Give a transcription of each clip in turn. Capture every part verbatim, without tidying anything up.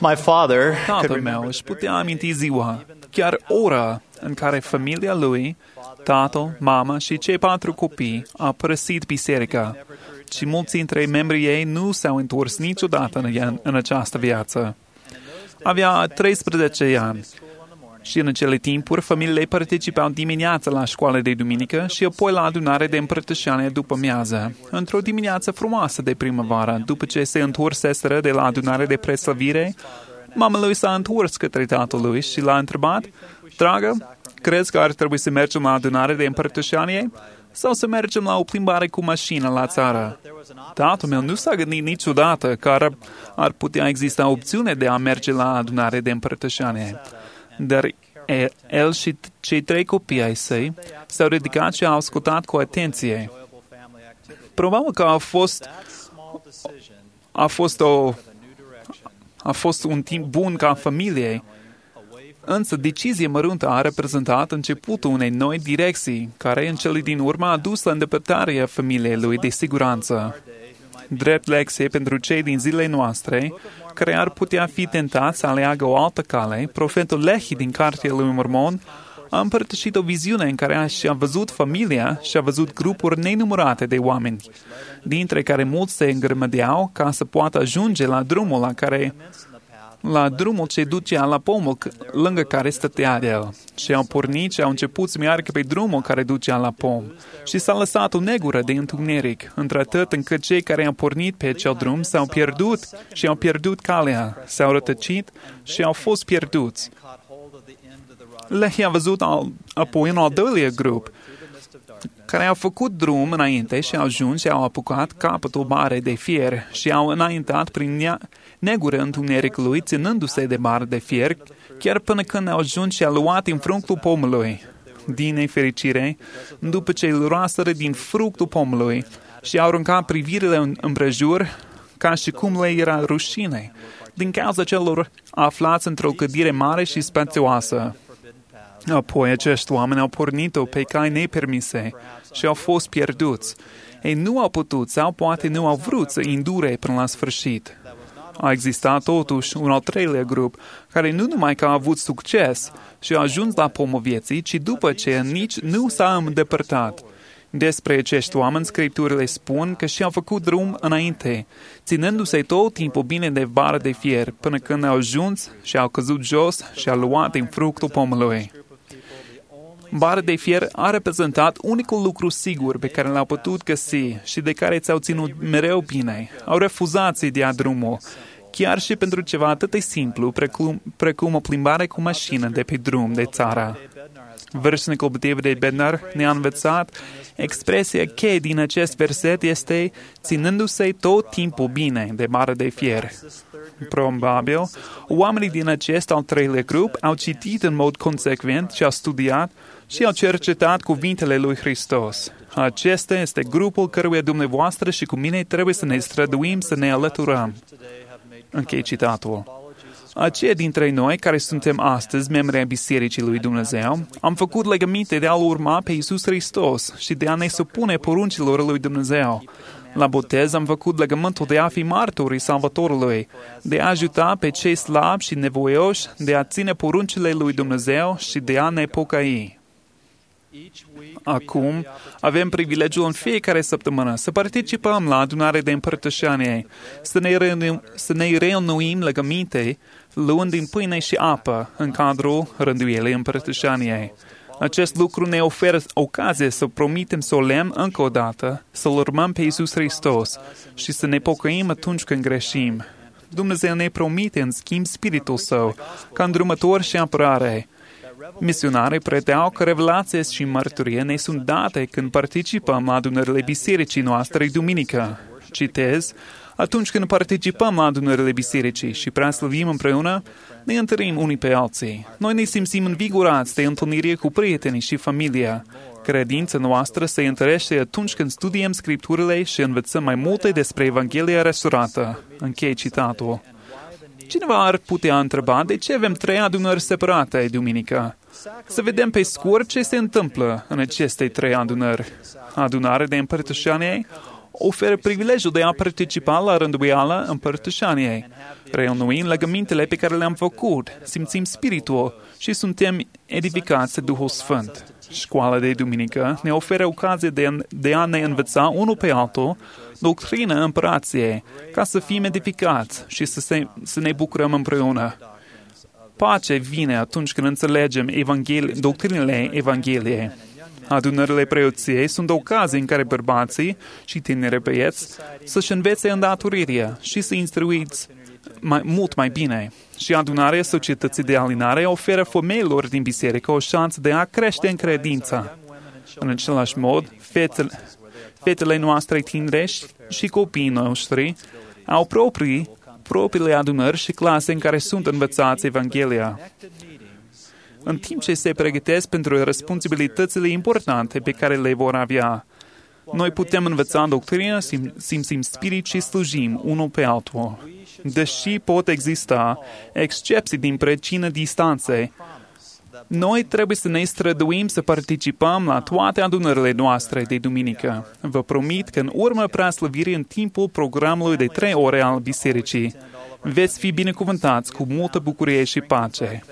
My father Tatăl meu își putea aminti ziua, chiar ora în care familia lui, tatăl, mama și cei patru copii au părăsit biserica și mulți dintre membrii ei nu s-au întors niciodată în, în această viață. Avea treisprezece ani și în acele timpuri familiile participau dimineața la școală de duminică și apoi la adunare de împărtășanie după amiază. Într-o dimineață frumoasă de primăvară, după ce se întorseseră de la adunare de preslăvire, mama lui s-a întors către tatăl lui și l-a întrebat: dragă, crezi că ar trebui să mergem la adunare de împărtășanie sau să mergem la o plimbare cu mașină la țară? Tatăl meu nu s-a gândit niciodată că ar, ar putea exista opțiune de a merge la adunare de împărtășanie. Dar el, el și cei trei copii ai săi s-au ridicat și au ascultat cu atenție. Probabil că a fost, a fost, o, a fost un timp bun ca familie, însă decizia măruntă a reprezentat începutul unei noi direcții, care în cele din urmă a dus la îndepărtarea familiei lui de siguranță. Drept lecție pentru cei din zilele noastre, care ar putea fi tentați să aleagă o altă cale, profetul Lehi din Cartea lui Mormon a împărtășit o viziune în care și-a văzut familia și-a văzut grupuri nenumărate de oameni, dintre care mulți se îngrămădeau ca să poată ajunge la drumul la care la drumul ce ducea la pomul lângă care stătea de el. Și au pornit și au început să meargă pe drumul care ducea la pom. Și s-a lăsat o negură de întuneric, într-atât încât cei care au pornit pe acel drum s-au pierdut și au pierdut calea, s-au rătăcit și au fost pierduți. Lehi a văzut al, apoi un al doilea grup, care au făcut drum înainte și au ajuns și au apucat capătul mare de fier și au înaintat prin negură întunericului, ținându-se de mare de fier, chiar până când au ajuns și au luat în fructul pomului. Din nefericire, după ce îl luaseră din fructul pomului și au aruncat privirile în împrejur, ca și cum le era rușine, din cauza celor aflați într-o clădire mare și spațioasă. Apoi acești oameni au pornit-o pe cai nepermise și au fost pierduți. Ei nu au putut sau poate nu au vrut să îndure până la sfârșit. A existat totuși un al treilea grup care nu numai că a avut succes și a ajuns la pomul vieții, ci după ce nici nu s-a îndepărtat. Despre acești oameni, Scripturile spun că și-au făcut drum înainte, ținându-se tot timpul bine de bară de fier, până când au ajuns și au căzut jos și au luat din fructul pomului. Bara de fier a reprezentat unicul lucru sigur pe care l-au putut găsi și de care ți-au ținut mereu bine. Au refuzat să-i dea drumul, chiar și pentru ceva atât de simplu precum, precum o plimbare cu mașină de pe drum de țară. Vârstnicul David Bednar ne-a învățat expresia cheie din acest verset este ținându-se tot timpul bine de bara de fier. Probabil, oamenii din acest al treilea grup au citit în mod consecvent și au studiat și au cercetat cuvintele lui Hristos. Acesta este grupul căruia dumneavoastră și cu mine trebuie să ne străduim să ne alăturăm. Închei citatul. Aceia dintre noi care suntem astăzi membri ai Bisericii lui Dumnezeu, am făcut legăminte de a-L urma pe Iisus Hristos și de a ne supune poruncilor lui Dumnezeu. La botez am făcut legământul de a fi martorii Salvatorului, de a ajuta pe cei slabi și nevoioși, de a ține poruncile lui Dumnezeu și de a ne pocăi. Acum avem privilegiul în fiecare săptămână să participăm la adunare de împărtășanie, să ne, reînnu- să ne reînnoim legăminte, luând din pâine și apă în cadrul rânduielii împărtășaniei. Acest lucru ne oferă ocazie să promitem solemn încă o dată, să-L urmăm pe Iisus Hristos și să ne pocăim atunci când greșim. Dumnezeu ne promite în schimb Spiritul Său, ca îndrumător și apărare. Misionarii preteau că revelație și mărturie ne sunt date când participăm la adunările bisericii noastre duminică. Citez, atunci când participăm la adunările bisericii și preaslăvim împreună, ne întâlnim unii pe alții. Noi ne simțim învigorați de întâlnire cu prietenii și familia. Credința noastră se întărește atunci când studiem Scripturile și învățăm mai multe despre Evanghelia resurată. Închei citatul. Cineva ar putea întreba de ce avem trei adunări separate duminică. Să vedem pe scurt ce se întâmplă în aceste trei adunări. Adunare de împărtășanie, oferă privilegiul de a participa la rânduiala împărtășaniei. Reînnoim legămintele pe care le-am făcut, simțim spiritul și suntem edificați de Duhul Sfânt. Școala de duminică ne oferă ocazie de, de a ne învăța unul pe altul doctrina împărației, ca să fim edificați și să, se, să ne bucurăm împreună. Pace vine atunci când înțelegem evangheli- doctrinele Evangheliei. Adunările preoției sunt ocazii în care bărbații și tineri băieți să-și învețe îndatorirea și să instruiți mai, mult mai bine. Și adunarea societății de alinare oferă femeilor din biserică o șansă de a crește în credință. În același mod, fetele, fetele noastre tinere și copiii noștri au proprii, propriile adunări și clase în care sunt învățați Evanghelia. În timp ce se pregătesc pentru responsabilitățile importante pe care le vor avea, noi putem învăța doctrina, sim, simțim spirit și slujim unul pe altul. Deși pot exista excepții din pricina distanței, noi trebuie să ne străduim să participăm la toate adunările noastre de duminică. Vă promit că în urma preaslăvirii în timpul programului de trei ore al bisericii, veți fi binecuvântați cu multă bucurie și pace.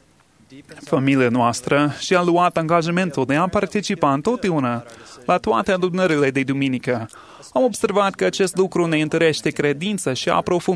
Familia noastră și-a luat angajamentul de a participa întotdeauna la toate adunările de duminică. Am observat că acest lucru ne întărește credința și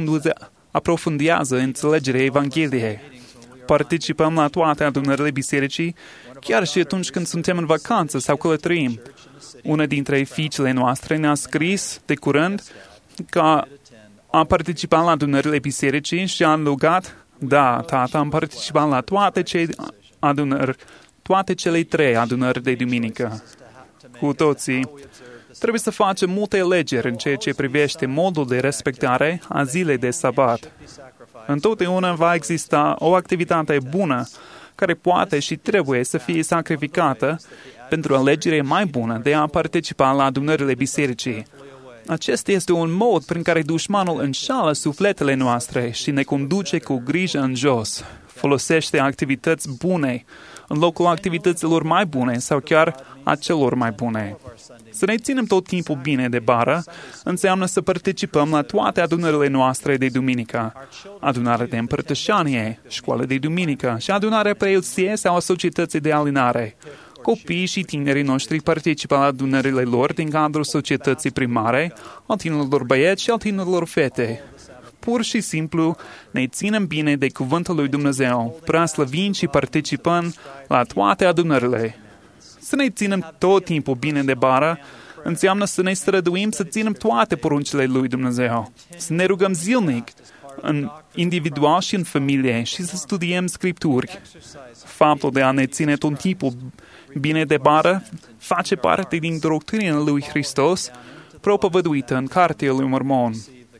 aprofundează înțelegerea Evangheliei. Participăm la toate adunările bisericii, chiar și atunci când suntem în vacanță sau călătorim. Una dintre fiicele noastre ne-a scris de curând că a participat la adunările bisericii și a rugat: da, tata, am participat la toate, ce adunări, toate cele trei adunări de duminică. Cu toții trebuie să facem multe alegeri în ceea ce privește modul de respectare a zilei de sabat. Întotdeauna va exista o activitate bună care poate și trebuie să fie sacrificată pentru alegerea mai bună de a participa la adunările bisericii. Acesta este un mod prin care dușmanul înșală sufletele noastre și ne conduce cu grijă în jos. Folosește activități bune în locul activităților mai bune sau chiar a celor mai bune. Să ne ținem tot timpul bine de bară înseamnă să participăm la toate adunările noastre de duminică, adunarea de împărtășanie, școală de duminică și adunarea preoției sau a societății de alinare. Copiii și tinerii noștri participă la adunările lor din cadrul societății primare, al tinerilor băieți și al tinerilor fete. Pur și simplu ne ținem bine de cuvântul lui Dumnezeu, preaslăvind și participând la toate adunările. Să ne ținem tot timpul bine de bară înseamnă să ne străduim să ținem toate poruncile lui Dumnezeu, să ne rugăm zilnic, în individual și în familie, și să studiem Scripturi. Faptul de a ne ține tot timpul bine de bară face parte din doctrina lui Hristos, propovăduită în Cartea lui Mormon.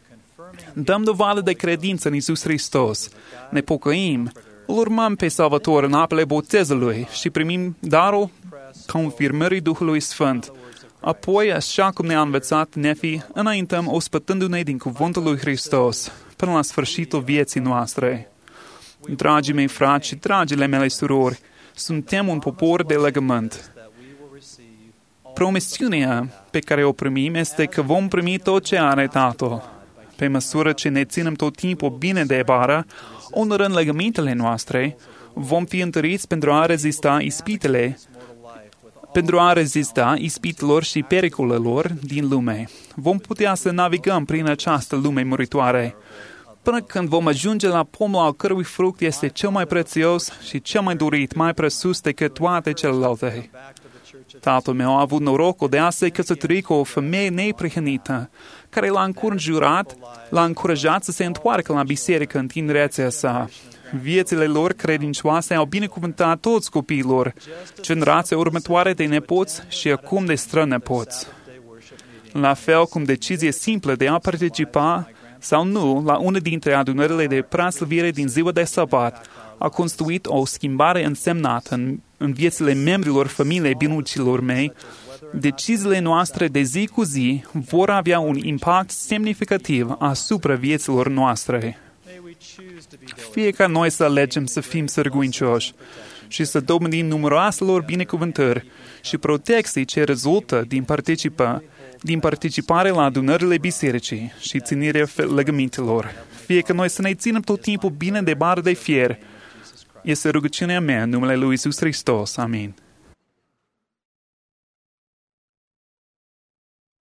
Dăm dovadă de credință în Iisus Hristos, ne pocăim, îl urmăm pe Salvator în apele botezului și primim darul confirmării Duhului Sfânt. Apoi, așa cum ne-a învățat Nefi, înaintăm ospătându-ne din cuvântul lui Hristos până la sfârșitul vieții noastre. Dragii mei frați și dragile mele surori, suntem un popor de legământ. Promisiunea pe care o primim este că vom primi tot ce are Tatăl. Pe măsură ce ne ținem tot timpul bine de bară, onorând legămintele noastre, vom fi întăriți pentru a rezista ispitele, pentru a rezista ispitelor și pericolelor din lume. Vom putea să navigăm prin această lume muritoare, până când vom ajunge la pomul al cărui fruct este cel mai prețios și cel mai dorit, mai presus decât toate celelalte. Tatăl meu a avut norocul de a se căsători cu o femeie neprihănită, care l-a încurajat, l-a încurajat să se întoarcă la biserică în tinerețea sa. Viețile lor credincioase au binecuvântat toți copiilor, generația următoare de nepoți și acum de strănepoți. La fel cum decizia simplă de a participa sau nu la una dintre adunările de preaslăvire din ziua de sabat a construit o schimbare însemnată în, în viețile membrilor familiei binuților mei, deciziile noastre de zi cu zi vor avea un impact semnificativ asupra vieților noastre. Fie ca noi să alegem să fim sârguincioși și să dobândim numeroaselor binecuvântări și protecții ce rezultă din participa, din participare la adunările bisericii și ținerea legămintelor. Fie că noi să ne ținem tot timpul bine de bară de fier. Este rugăciunea mea în numele lui Iisus Hristos. Amin.